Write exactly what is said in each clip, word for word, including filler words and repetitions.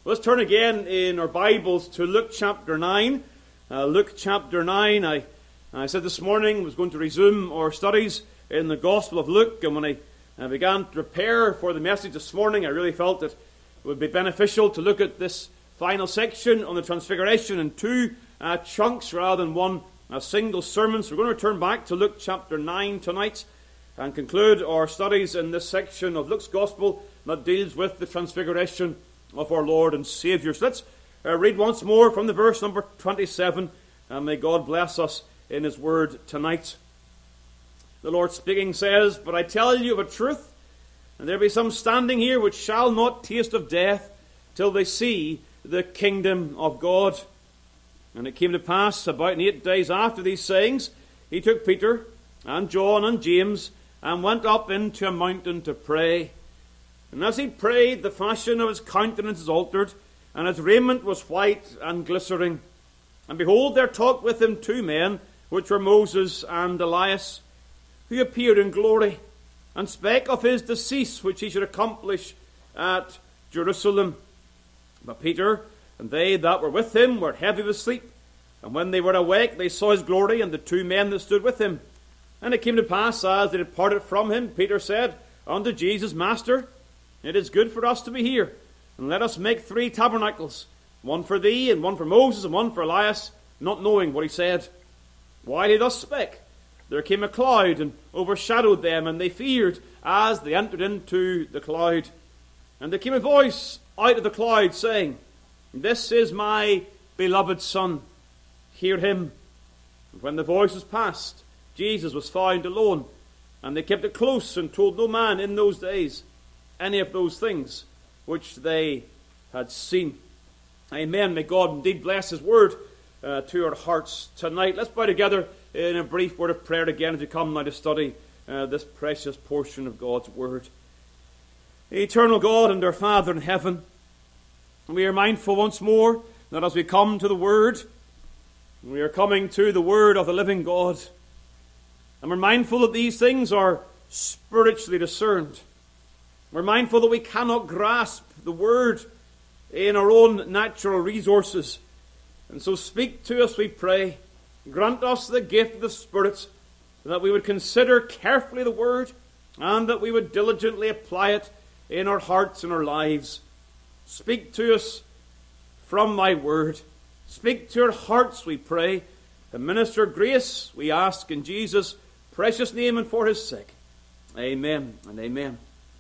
Let's turn again in our Bibles to Luke chapter nine. Uh, Luke chapter nine. I, I said this morning I was going to resume our studies in the Gospel of Luke, and when I, I began to prepare for the message this morning, I really felt that it would be beneficial to look at this final section on the Transfiguration in two uh, chunks rather than one a single sermon. So we're going to turn back to Luke chapter nine tonight and conclude our studies in this section of Luke's Gospel that deals with the Transfiguration of our Lord and Saviour. So let's uh, read once more from the verse number twenty-seven, and may God bless us in His Word tonight. The Lord speaking says, "But I tell you of a truth, and there be some standing here which shall not taste of death till they see the kingdom of God." And it came to pass, about eight days after these sayings, he took Peter and John and James and went up into a mountain to pray. And as he prayed, the fashion of his countenance was altered, and his raiment was white and glistering. And behold, there talked with him two men, which were Moses and Elias, who appeared in glory, and spake of his decease, which he should accomplish at Jerusalem. But Peter and they that were with him were heavy with sleep. And when they were awake, they saw his glory, and the two men that stood with him. And it came to pass, as they departed from him, Peter said unto Jesus, Master, it is good for us to be here, and let us make three tabernacles, one for thee, and one for Moses, and one for Elias, not knowing what he said. While he thus spake, there came a cloud, and overshadowed them, and they feared, as they entered into the cloud. And there came a voice out of the cloud, saying, This is my beloved Son, hear him. And when the voice was past, Jesus was found alone, and they kept it close, and told no man in those days any of those things which they had seen. Amen. May God indeed bless His Word uh, to our hearts tonight. Let's bow together in a brief word of prayer again as we come now to study uh, this precious portion of God's Word. Eternal God and our Father in heaven, we are mindful once more that as we come to the Word, we are coming to the Word of the living God. And we're mindful that these things are spiritually discerned. We're mindful that we cannot grasp the Word in our own natural resources. And so speak to us, we pray. Grant us the gift of the Spirit, that we would consider carefully the Word, and that we would diligently apply it in our hearts and our lives. Speak to us from thy Word. Speak to our hearts, we pray. And minister grace, we ask in Jesus' precious name and for his sake. Amen and amen.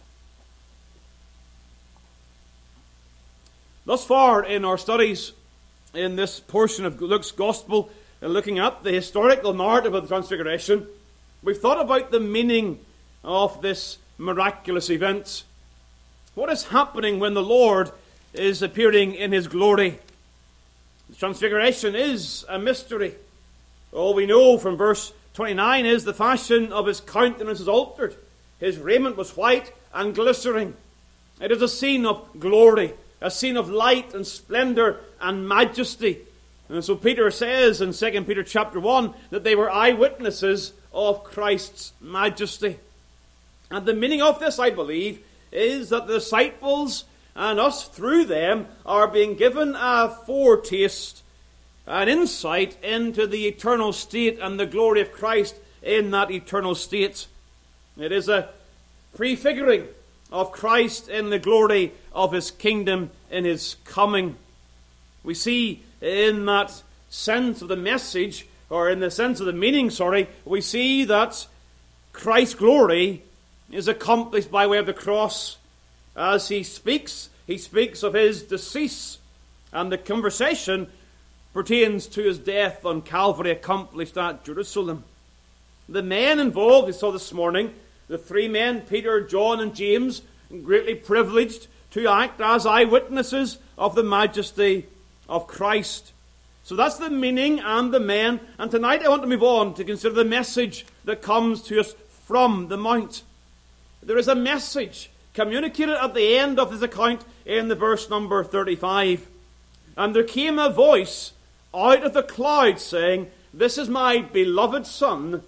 Thus far in our studies in this portion of Luke's Gospel, looking at the historical narrative of the Transfiguration, we've thought about the meaning of this miraculous event. What is happening when the Lord is appearing in His glory? The Transfiguration is a mystery. All we know from verse twenty-nine is the fashion of His countenance is altered. His raiment was white and glistering. It is a scene of glory, a scene of light and splendor and majesty. And so Peter says in Second Peter chapter one that they were eyewitnesses of Christ's majesty. And the meaning of this, I believe, is that the disciples and us through them are being given a foretaste, an insight into the eternal state and the glory of Christ in that eternal state. It is a prefiguring of Christ in the glory of His kingdom in His coming. We see in that sense of the message, or in the sense of the meaning, sorry, we see that Christ's glory is accomplished by way of the cross. As He speaks, He speaks of His decease, and the conversation pertains to His death on Calvary accomplished at Jerusalem. The men involved, we saw this morning, the three men, Peter, John, and James, greatly privileged to act as eyewitnesses of the majesty of Christ. So that's the meaning and the men. And tonight I want to move on to consider the message that comes to us from the Mount. There is a message communicated at the end of this account in the verse number thirty-five. And there came a voice out of the cloud saying, This is my beloved Son,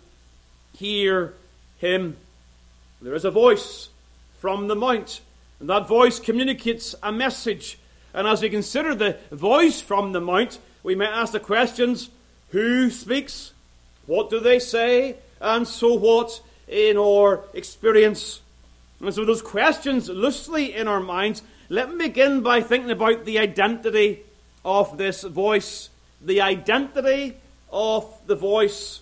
hear him. There is a voice from the Mount, and that voice communicates a message. And as we consider the voice from the mount, we may ask the questions, who speaks? What do they say? And so what in our experience? And so with those questions loosely in our minds, let me begin by thinking about the identity of this voice. The identity of the voice.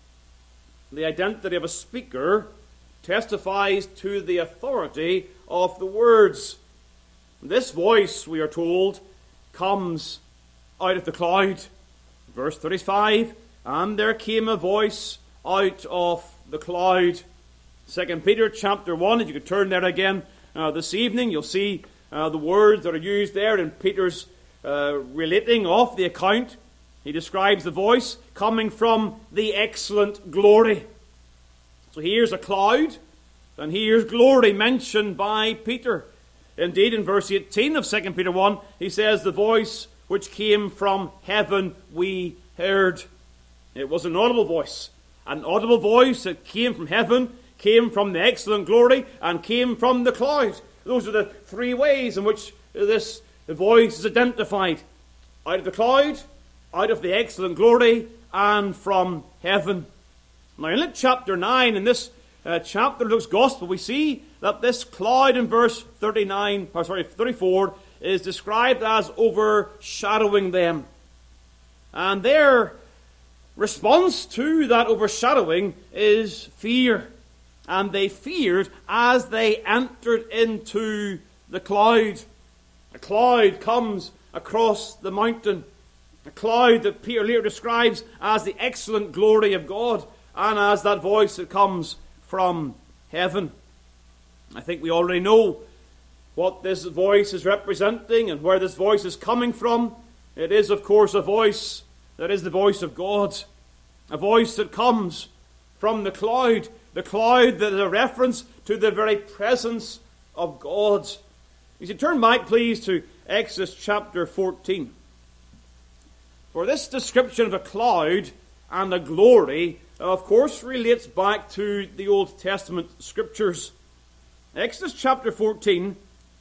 The identity of a speaker testifies to the authority of the words. This voice, we are told, comes out of the cloud. Verse thirty-five, and there came a voice out of the cloud. Second Peter chapter one, if you could turn there again uh, this evening, you'll see uh, the words that are used there in Peter's uh, relating of the account. He describes the voice coming from the excellent glory. So here's a cloud, and here's glory mentioned by Peter. Indeed, in verse eighteen of Second Peter one, he says, the voice which came from heaven we heard. It was an audible voice. An audible voice that came from heaven, came from the excellent glory, and came from the cloud. Those are the three ways in which this voice is identified. Out of the cloud, out of the excellent glory, and from heaven. Now in Luke chapter nine, in this uh, chapter of Luke's Gospel, we see that this cloud in verse thirty-nine, or sorry, thirty-four, is described as overshadowing them. And their response to that overshadowing is fear. And they feared as they entered into the cloud. A cloud comes across the mountain. A cloud that Peter later describes as the excellent glory of God, and as that voice that comes from heaven. I think we already know what this voice is representing and where this voice is coming from. It is, of course, a voice that is the voice of God. A voice that comes from the cloud. The cloud that is a reference to the very presence of God. You should turn back, please, to Exodus chapter fourteen. For this description of a cloud and a glory, of course, relates back to the Old Testament scriptures. Exodus chapter fourteen,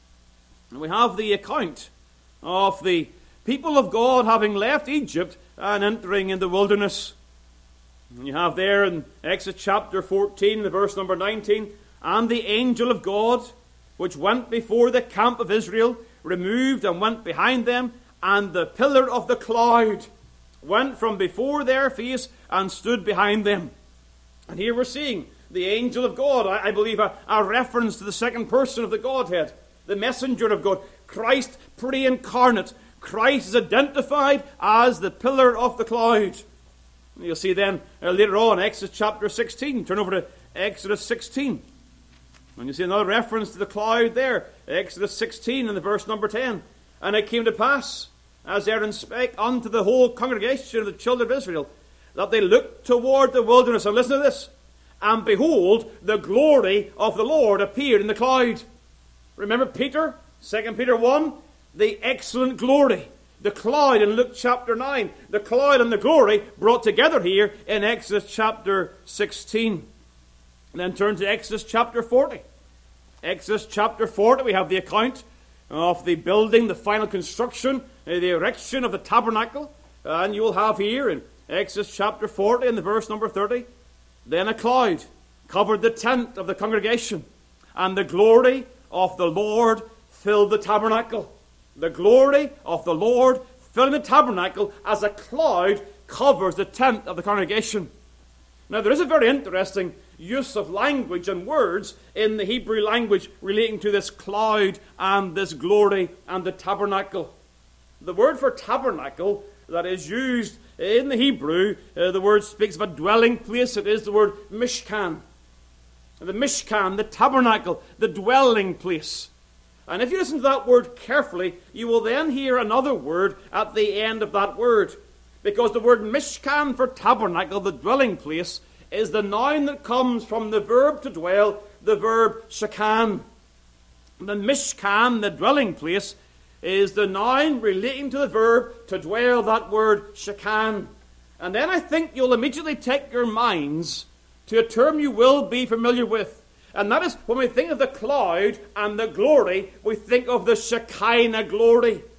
and we have the account of the people of God having left Egypt and entering in the wilderness. And you have there in Exodus chapter fourteen, the verse number nineteen, and the angel of God, which went before the camp of Israel, removed and went behind them, and the pillar of the cloud went from before their face and stood behind them. And here we're seeing the angel of God, I, I believe a, a reference to the second person of the Godhead, the messenger of God, Christ pre-incarnate. Christ is identified as the pillar of the cloud. You'll see then uh, later on, Exodus chapter sixteen. Turn over to Exodus sixteen. And you see another reference to the cloud there. Exodus sixteen and the verse number ten. And it came to pass, as Aaron spake unto the whole congregation of the children of Israel, that they looked toward the wilderness. And listen to this. And behold, the glory of the Lord appeared in the cloud. Remember Peter, Second Peter one, the excellent glory. The cloud in Luke chapter nine. The cloud and the glory brought together here in Exodus chapter sixteen. And then turn to Exodus chapter forty. Exodus chapter forty, we have the account of the building, the final construction, the erection of the tabernacle. And you will have here in Exodus chapter forty in the verse number thirty, then a cloud covered the tent of the congregation, and the glory of the Lord filled the tabernacle. The glory of the Lord filling the tabernacle as a cloud covers the tent of the congregation. Now there is a very interesting use of language and words in the Hebrew language relating to this cloud and this glory and the tabernacle. The word for tabernacle that is used in the Hebrew, uh, the word speaks of a dwelling place. It is the word mishkan. The mishkan, the tabernacle, the dwelling place. And if you listen to that word carefully, you will then hear another word at the end of that word. Because the word mishkan for tabernacle, the dwelling place, is the noun that comes from the verb to dwell, the verb shakan. The mishkan, the dwelling place, is the noun relating to the verb to dwell, that word shakan. And then I think you'll immediately take your minds to a term you will be familiar with. And that is, when we think of the cloud and the glory, we think of the Shekinah glory.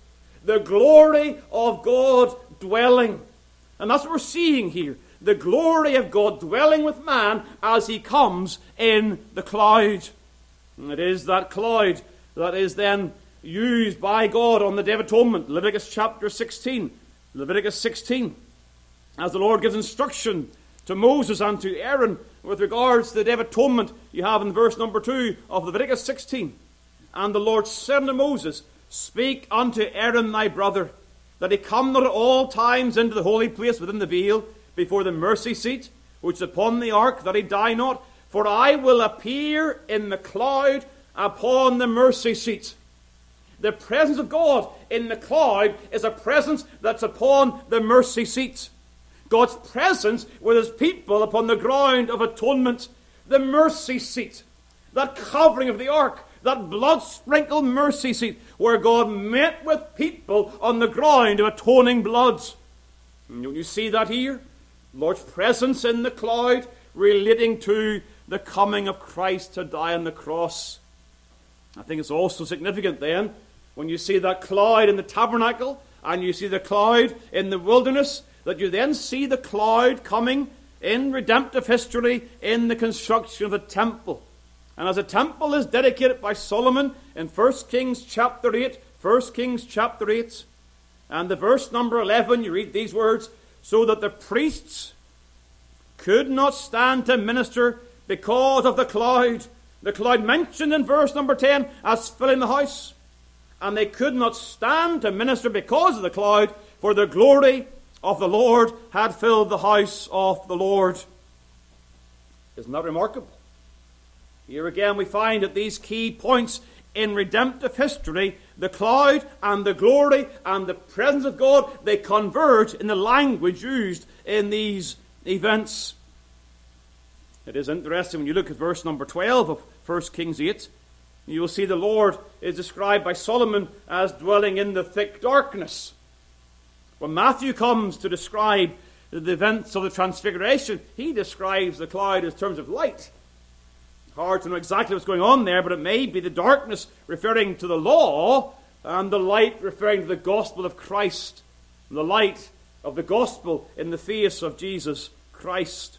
The glory of God dwelling. And that's what we're seeing here. The glory of God dwelling with man as he comes in the cloud. And it is that cloud that is then used by God on the Day of Atonement. Leviticus chapter sixteen. Leviticus sixteen. As the Lord gives instruction to Moses and to Aaron with regards to the Day of Atonement, you have in verse number two of Leviticus sixteen. And the Lord said unto Moses, Speak unto Aaron thy brother, that he come not at all times into the holy place within the veil, before the mercy seat, which is upon the ark, that he die not. For I will appear in the cloud upon the mercy seat. The presence of God in the cloud is a presence that's upon the mercy seat. God's presence with his people upon the ground of atonement. The mercy seat. That covering of the ark. That blood-sprinkled mercy seat where God met with people on the ground of atoning blood. And don't you see that here? Lord's presence in the cloud relating to the coming of Christ to die on the cross. I think it's also significant then when you see that cloud in the tabernacle and you see the cloud in the wilderness, that you then see the cloud coming in redemptive history in the construction of the temple. And as a temple is dedicated by Solomon in First Kings chapter eight, First Kings chapter eight, and the verse number eleven, you read these words, so that the priests could not stand to minister because of the cloud. The cloud mentioned in verse number ten as filling the house. And they could not stand to minister because of the cloud, for the glory of the Lord had filled the house of the Lord. Isn't that remarkable? Here again we find at these key points in redemptive history, the cloud and the glory and the presence of God, they converge in the language used in these events. It is interesting when you look at verse number twelve of First Kings eight. You will see the Lord is described by Solomon as dwelling in the thick darkness. When Matthew comes to describe the events of the Transfiguration, he describes the cloud in terms of light. Hard to know exactly what's going on there, but it may be the darkness referring to the law and the light referring to the gospel of Christ. The light of the gospel in the face of Jesus Christ.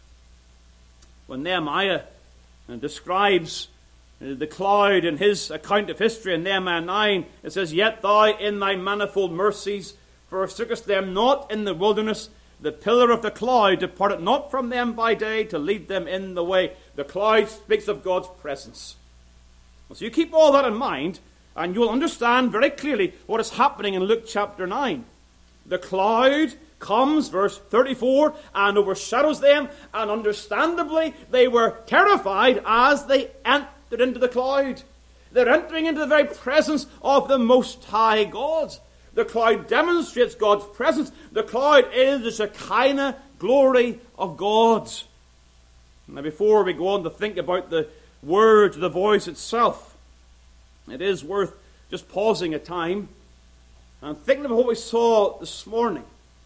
When Nehemiah describes the cloud in his account of history in Nehemiah nine, it says, Yet thou in thy manifold mercies forsookest them not in the wilderness. The pillar of the cloud departed not from them by day to lead them in the way. The cloud speaks of God's presence. So you keep all that in mind, and you'll understand very clearly what is happening in Luke chapter nine. The cloud comes, verse thirty-four, and overshadows them, and understandably they were terrified as they entered into the cloud. They're entering into the very presence of the Most High God. The cloud demonstrates God's presence. The cloud is the Shekinah glory of God. Now, before we go on to think about the words, the voice itself, it is worth just pausing a time and thinking about what we saw this morning.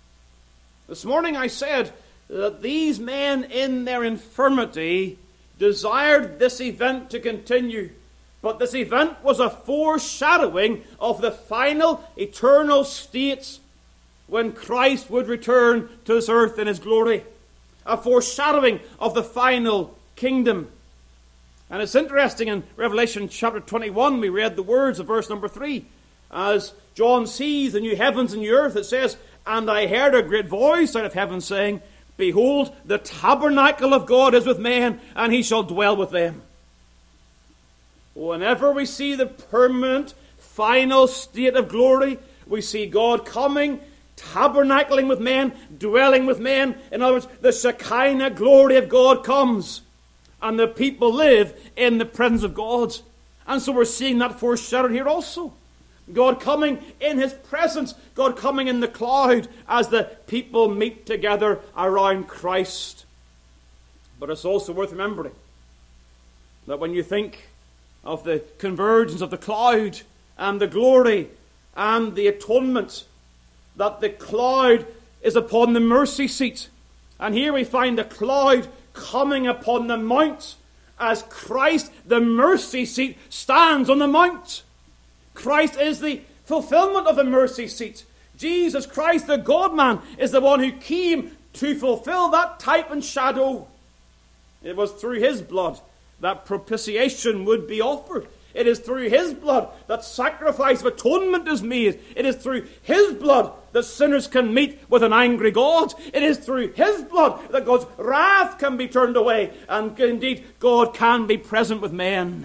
This morning I said that these men in their infirmity desired this event to continue. But this event was a foreshadowing of the final eternal states when Christ would return to this earth in his glory. A foreshadowing of the final kingdom. And it's interesting in Revelation chapter twenty-one, we read the words of verse number three. As John sees the new heavens and new earth, it says, And I heard a great voice out of heaven saying, Behold, the tabernacle of God is with men, and he shall dwell with them. Whenever we see the permanent, final state of glory, we see God coming, tabernacling with men, dwelling with men. In other words, the Shekinah glory of God comes, and the people live in the presence of God. And so we're seeing that foreshadowed here also. God coming in his presence, God coming in the cloud as the people meet together around Christ. But it's also worth remembering that when you think of the convergence of the cloud and the glory and the atonement, that the cloud is upon the mercy seat. And here we find the cloud coming upon the mount as Christ, the mercy seat, stands on the mount. Christ is the fulfillment of the mercy seat. Jesus Christ, the God-man, is the one who came to fulfill that type and shadow. It was through his blood that propitiation would be offered. It is through his blood that sacrifice of atonement is made. It is through his blood that sinners can meet with an angry God. It is through his blood that God's wrath can be turned away, and indeed God can be present with men.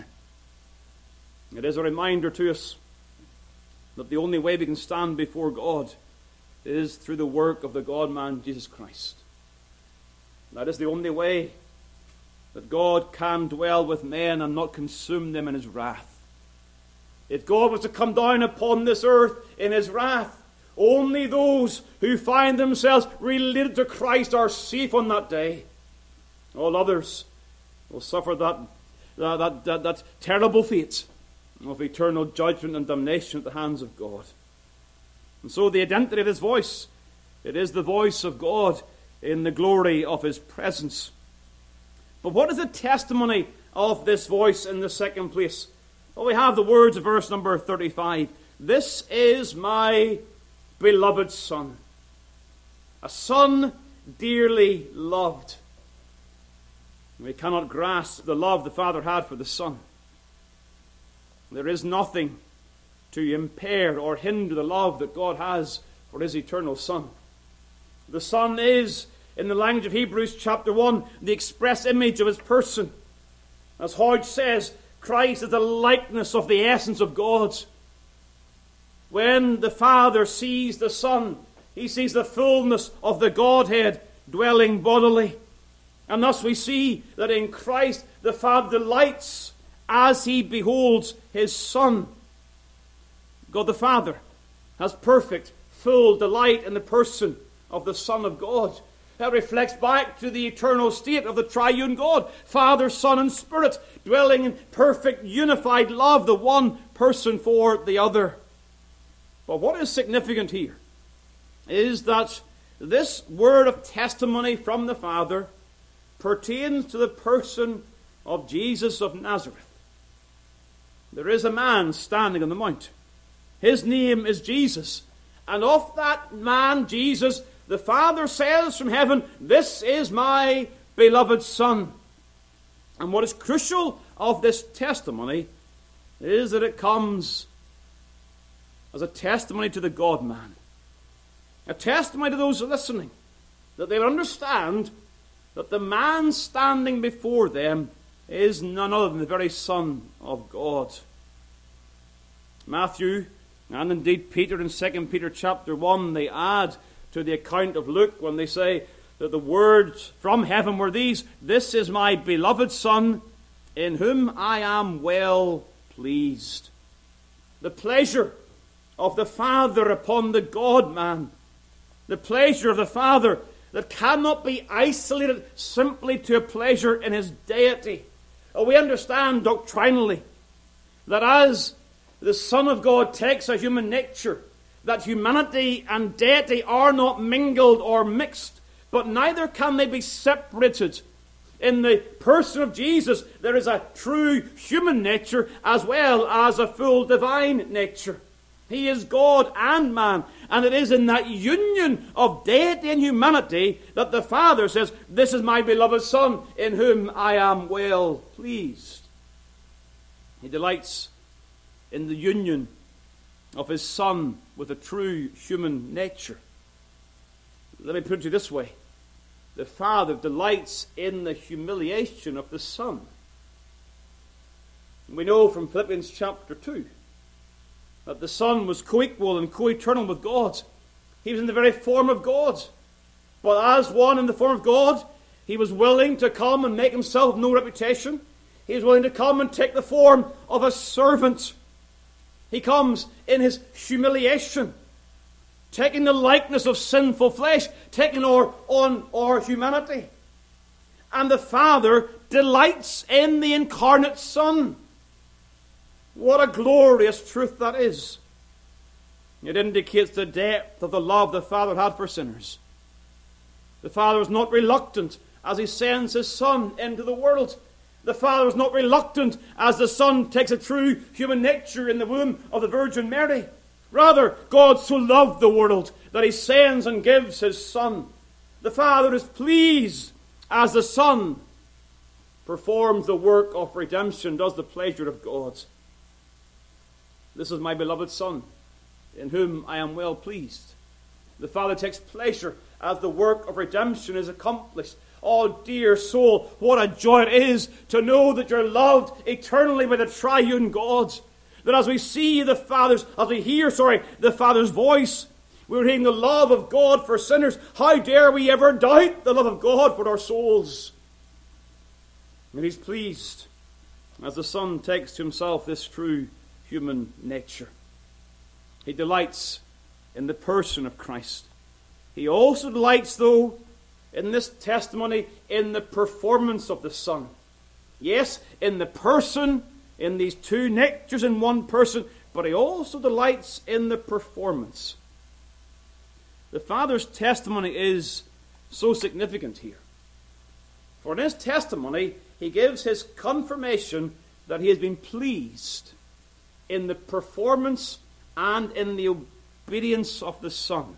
It is a reminder to us that the only way we can stand before God is through the work of the God-man Jesus Christ. That is the only way that God can dwell with men and not consume them in his wrath. If God was to come down upon this earth in his wrath, only those who find themselves related to Christ are safe on that day. All others will suffer that, that, that, that, that terrible fate of eternal judgment and damnation at the hands of God. And so the identity of his voice, it is the voice of God in the glory of his presence. But what is the testimony of this voice in the second place? Well, we have the words of verse number thirty-five. This is my beloved Son, a Son dearly loved. We cannot grasp the love the Father had for the Son. There is nothing to impair or hinder the love that God has for his eternal Son. The Son is, in the language of Hebrews chapter one, the express image of his person. As Hodge says, Christ is the likeness of the essence of God. When the Father sees the Son, he sees the fullness of the Godhead dwelling bodily. And thus we see that in Christ the Father delights as he beholds his Son. God the Father has perfect, full delight in the person of the Son of God. That reflects back to the eternal state of the triune God, Father, Son, and Spirit, dwelling in perfect, unified love, the one person for the other. But what is significant here is that this word of testimony from the Father pertains to the person of Jesus of Nazareth. There is a man standing on the mount. His name is Jesus. And of that man, Jesus, the Father says from heaven, this is my beloved Son. And what is crucial of this testimony is that it comes as a testimony to the God-man. A testimony to those listening, that they will understand that the man standing before them is none other than the very Son of God. Matthew, and indeed Peter in Second Peter chapter one, they add to the account of Luke when they say that the words from heaven were these, this is my beloved Son, in whom I am well pleased. The pleasure of the Father upon the God-man, the pleasure of the Father that cannot be isolated simply to a pleasure in his deity. Oh, we understand doctrinally that as the Son of God takes a human nature, that humanity and deity are not mingled or mixed, but neither can they be separated. In the person of Jesus, there is a true human nature as well as a full divine nature. He is God and man, and it is in that union of deity and humanity that the Father says, this is my beloved Son, in whom I am well pleased. He delights in the union of his Son with a true human nature. Let me put it this way. The Father delights in the humiliation of the Son. We know from Philippians chapter two that the Son was co-equal and co-eternal with God. He was in the very form of God. But as one in the form of God, he was willing to come and make himself of no reputation. He was willing to come and take the form of a servant. He comes in his humiliation, taking the likeness of sinful flesh, taking our, on our humanity. And the Father delights in the incarnate Son. What a glorious truth that is. It indicates the depth of the love the Father had for sinners. The Father was not reluctant as he sends his Son into the world. The Father was not reluctant as the Son takes a true human nature in the womb of the Virgin Mary. Rather, God so loved the world that he sends and gives his Son. The Father is pleased as the Son performs the work of redemption, does the pleasure of God. This is my beloved Son, in whom I am well pleased. The Father takes pleasure as the work of redemption is accomplished. Oh, dear soul, what a joy it is to know that you're loved eternally by the triune God. That as we see the Father's, as we hear, sorry, the Father's voice, we're hearing the love of God for sinners. How dare we ever doubt the love of God for our souls? And he's pleased as the Son takes to himself this true human nature. He delights in the person of Christ. He also delights, though, in this testimony, in the performance of the Son. Yes, in the person, in these two natures in one person, but he also delights in the performance. The Father's testimony is so significant here. For in his testimony, he gives his confirmation that he has been pleased in the performance and in the obedience of the Son.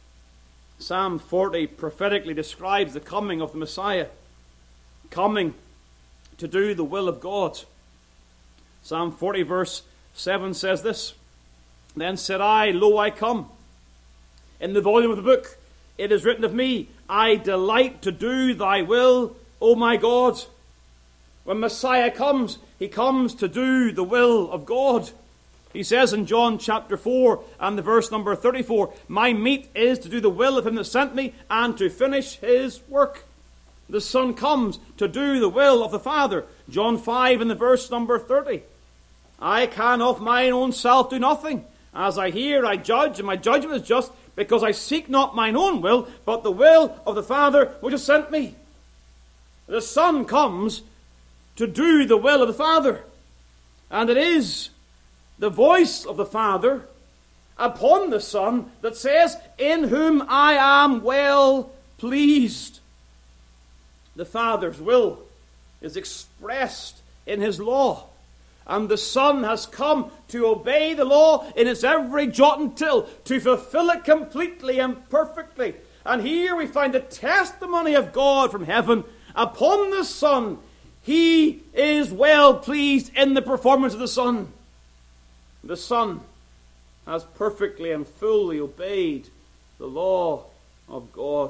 Psalm forty prophetically describes the coming of the Messiah, coming to do the will of God. Psalm forty verse seven says this, Then said I, Lo, I come. In the volume of the book it is written of me, I delight to do thy will, O my God. When Messiah comes, he comes to do the will of God. He says in John chapter four and the verse number thirty-four, My meat is to do the will of him that sent me and to finish his work. The Son comes to do the will of the Father. John five and the verse number thirty. I can of mine own self do nothing. As I hear, I judge, and my judgment is just, because I seek not mine own will, but the will of the Father which has sent me. The Son comes to do the will of the Father. And it is the voice of the Father upon the Son that says, In whom I am well pleased. The Father's will is expressed in his law. And the Son has come to obey the law in its every jot and tittle, to fulfill it completely and perfectly. And here we find the testimony of God from heaven upon the Son. He is well pleased in the performance of the Son. The Son has perfectly and fully obeyed the law of God.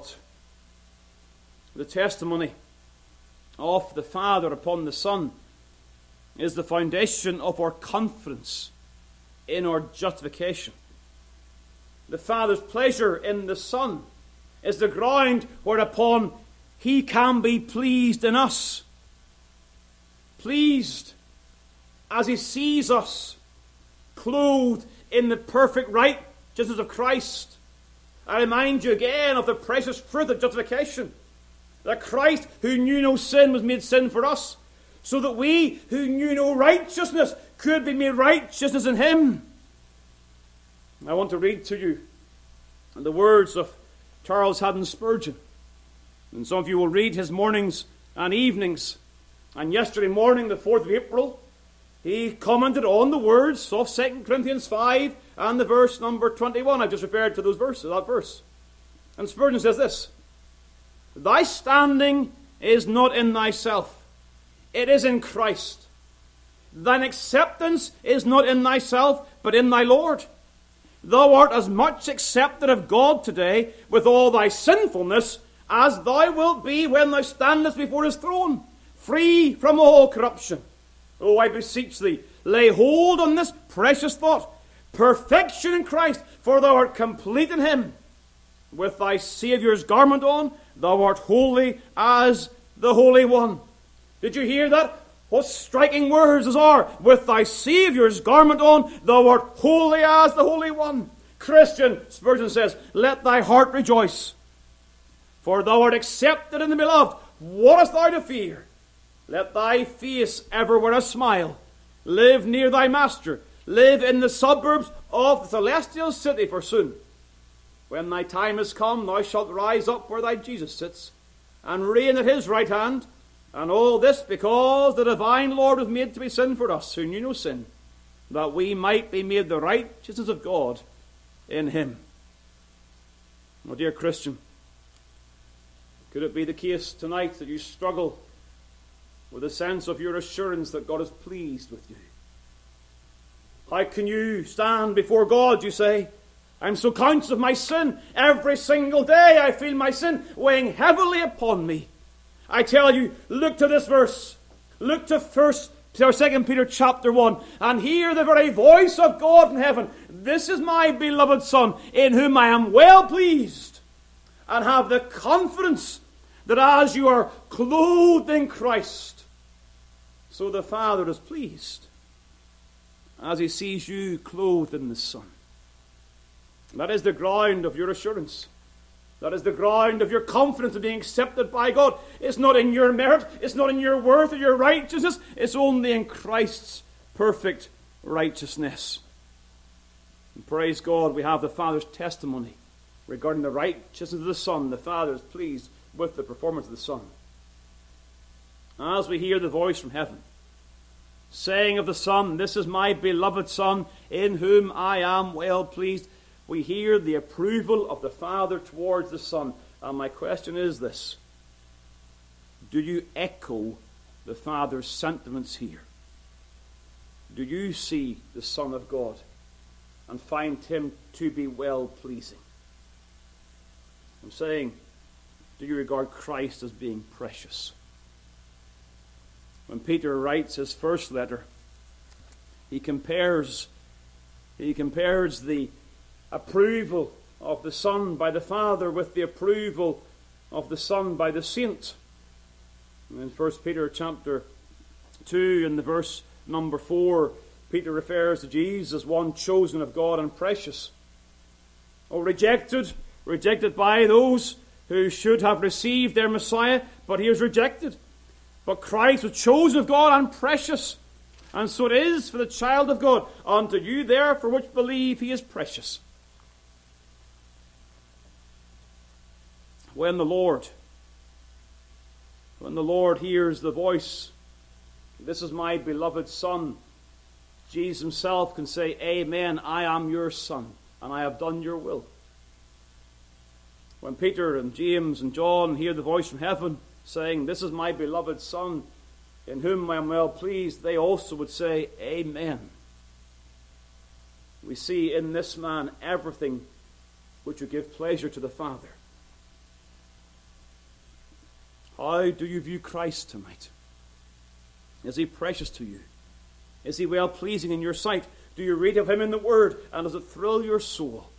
The testimony of the Father upon the Son is the foundation of our confidence in our justification. The Father's pleasure in the Son is the ground whereupon he can be pleased in us. Pleased as he sees us clothed in the perfect righteousness of Christ. I remind you again of the precious truth of justification, that Christ, who knew no sin, was made sin for us, so that we, who knew no righteousness, could be made righteousness in him. I want to read to you the words of Charles Haddon Spurgeon. And some of you will read his mornings and evenings. And yesterday morning, the fourth of April, he commented on the words of Second Corinthians five and the verse number twenty-one. I've just referred to those verses, that verse. And Spurgeon says this, Thy standing is not in thyself, it is in Christ. Thine acceptance is not in thyself, but in thy Lord. Thou art as much accepted of God today with all thy sinfulness as thou wilt be when thou standest before his throne, free from all corruption. Oh, I beseech thee, lay hold on this precious thought. Perfection in Christ, for thou art complete in him. With thy Saviour's garment on, thou art holy as the Holy One. Did you hear that? What striking words those are. With thy Saviour's garment on, thou art holy as the Holy One. Christian, Spurgeon says, let thy heart rejoice, for thou art accepted in the beloved. What hast thou to fear? Let thy face ever wear a smile. Live near thy Master. Live in the suburbs of the celestial city, for soon, when thy time is come, thou shalt rise up where thy Jesus sits, and reign at his right hand. And all this because the divine Lord was made to be sin for us, who knew no sin, that we might be made the righteousness of God in him. Oh, dear Christian, could it be the case tonight that you struggle with a sense of your assurance that God is pleased with you? How can you stand before God, you say? I'm so conscious of my sin. Every single day I feel my sin weighing heavily upon me. I tell you, look to this verse. Look to first or Second Peter chapter one, and hear the very voice of God in heaven. This is my beloved Son, in whom I am well pleased. And have the confidence that as you are clothed in Christ, so the Father is pleased as he sees you clothed in the Son. That is the ground of your assurance. That is the ground of your confidence of being accepted by God. It's not in your merit. It's not in your worth or your righteousness. It's only in Christ's perfect righteousness. And praise God, we have the Father's testimony regarding the righteousness of the Son. The Father is pleased with the performance of the Son. As we hear the voice from heaven, saying of the Son, this is my beloved Son, in whom I am well pleased, we hear the approval of the Father towards the Son. And my question is this: do you echo the Father's sentiments here? Do you see the Son of God and find him to be well pleasing? I'm saying, do you regard Christ as being precious? When Peter writes his first letter, he compares, he compares the approval of the Son by the Father with the approval of the Son by the saint. And in First Peter chapter two, in the verse number four, Peter refers to Jesus as one chosen of God and precious. Oh, rejected, rejected by those who should have received their Messiah, but he was rejected. But Christ was chosen of God and precious. And so it is for the child of God. Unto you therefore which believe, he is precious. When the Lord, when the Lord hears the voice, this is my beloved Son, Jesus himself can say, Amen, I am your Son, and I have done your will. When Peter and James and John hear the voice from heaven saying, this is my beloved Son, in whom I am well pleased, they also would say, Amen. We see in this man everything which would give pleasure to the Father. How do you view Christ tonight? Is he precious to you? Is he well pleasing in your sight? Do you read of him in the Word, and does it thrill your soul?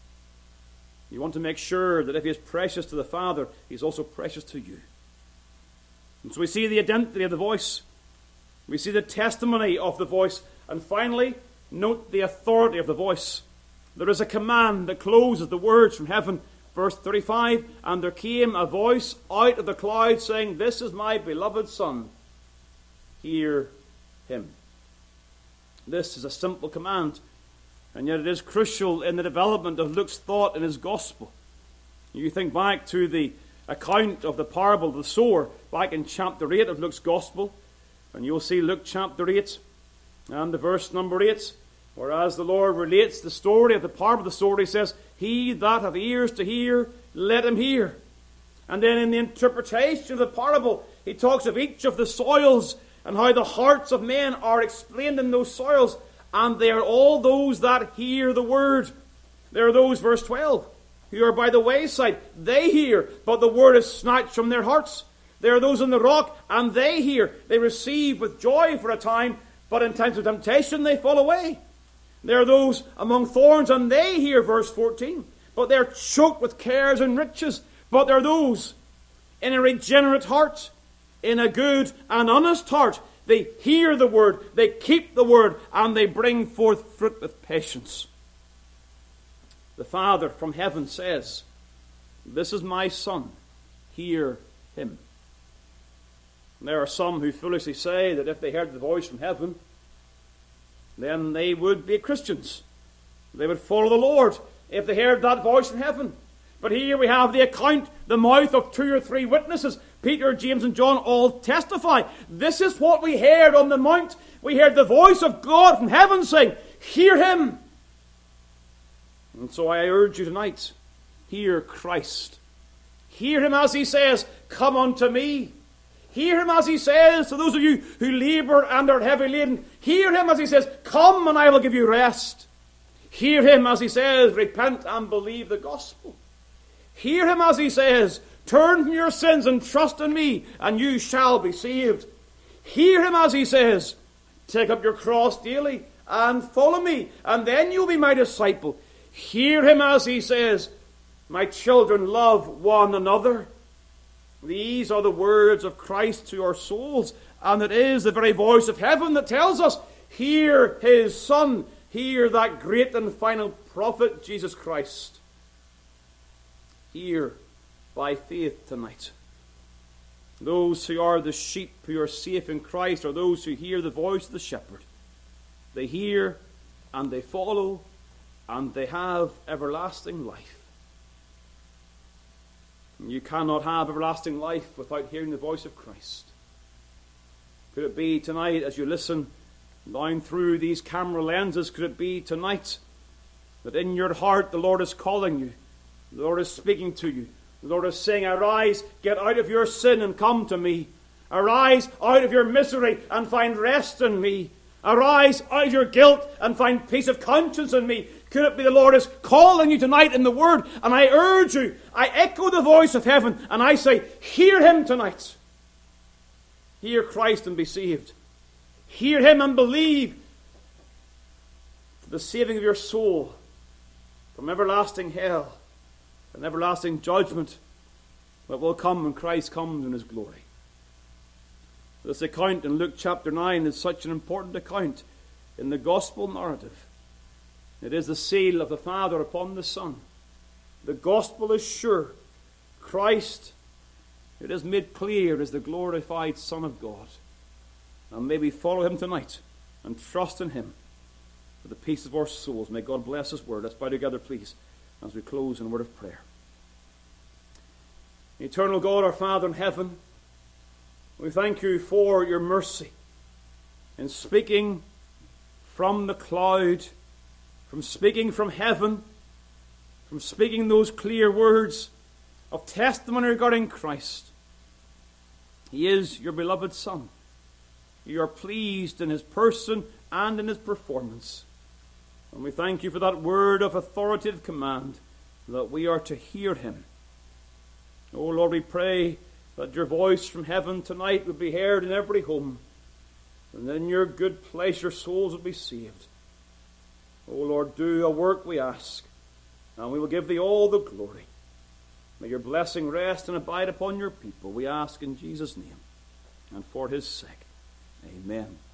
You want to make sure that if he is precious to the Father, he is also precious to you. And so we see the identity of the voice. We see the testimony of the voice. And finally, note the authority of the voice. There is a command that closes the words from heaven. Verse thirty-five, and there came a voice out of the cloud saying, this is my beloved Son. Hear him. This is a simple command, and yet it is crucial in the development of Luke's thought in his gospel. You think back to the account of the parable of the sower back in chapter eight of Luke's gospel, and you'll see Luke chapter eight and the verse number eight, whereas the Lord relates the story of the parable of the sower, he says, he that hath ears to hear, let him hear. And then in the interpretation of the parable, he talks of each of the soils and how the hearts of men are explained in those soils, and they are all those that hear the word. There are those, verse twelve, who are by the wayside. They hear, but the word is snatched from their hearts. There are those on the rock, and they hear. They receive with joy for a time, but in times of temptation they fall away. There are those among thorns, and they hear, verse fourteen, but they're choked with cares and riches. But there are those in a regenerate heart, in a good and honest heart. They hear the word, they keep the word, and they bring forth fruit with patience. The Father from heaven says, this is my Son, hear him. And there are some who foolishly say that if they heard the voice from heaven, then they would be Christians. They would follow the Lord if they heard that voice from heaven. But here we have the account, the mouth of two or three witnesses, Peter, James, and John all testify. This is what we heard on the mount. We heard the voice of God from heaven saying, hear him. And so I urge you tonight, hear Christ. Hear him as he says, come unto me. Hear him as he says to those of you who labor and are heavy laden. Hear him as he says, come and I will give you rest. Hear him as he says, repent and believe the gospel. Hear him as he says, turn from your sins and trust in me, and you shall be saved. Hear him as he says, take up your cross daily and follow me, and then you'll be my disciple. Hear him as he says, my children, love one another. These are the words of Christ to our souls, and it is the very voice of heaven that tells us, hear his Son, hear that great and final prophet, Jesus Christ. Hear by faith tonight. Those who are the sheep who are safe in Christ are those who hear the voice of the shepherd. They hear and they follow and they have everlasting life. You cannot have everlasting life without hearing the voice of Christ. Could it be tonight as you listen down through these camera lenses, could it be tonight that in your heart the Lord is calling you, the Lord is speaking to you, the Lord is saying, arise, get out of your sin and come to me. Arise out of your misery and find rest in me. Arise out of your guilt and find peace of conscience in me. Could it be the Lord is calling you tonight in the Word? And I urge you, I echo the voice of heaven, and I say, hear him tonight. Hear Christ and be saved. Hear him and believe for the saving of your soul from everlasting hell and everlasting judgment that will come when Christ comes in his glory. This account in Luke chapter nine is such an important account in the gospel narrative. It is the seal of the Father upon the Son. The gospel is sure. Christ, it is made clear, is the glorified Son of God. And may we follow him tonight and trust in him for the peace of our souls. May God bless his word. Let's bow together, please, as we close in a word of prayer. Eternal God, our Father in heaven, we thank you for your mercy in speaking from the cloud, from speaking from heaven, from speaking those clear words of testimony regarding Christ. He is your beloved Son. You are pleased in his person and in his performance. And we thank you for that word of authoritative command that we are to hear him. Oh Lord, we pray that your voice from heaven tonight would be heard in every home, and in your good pleasure souls would be saved. Oh Lord, do a work, we ask, and we will give thee all the glory. May your blessing rest and abide upon your people, we ask in Jesus' name, and for his sake. Amen.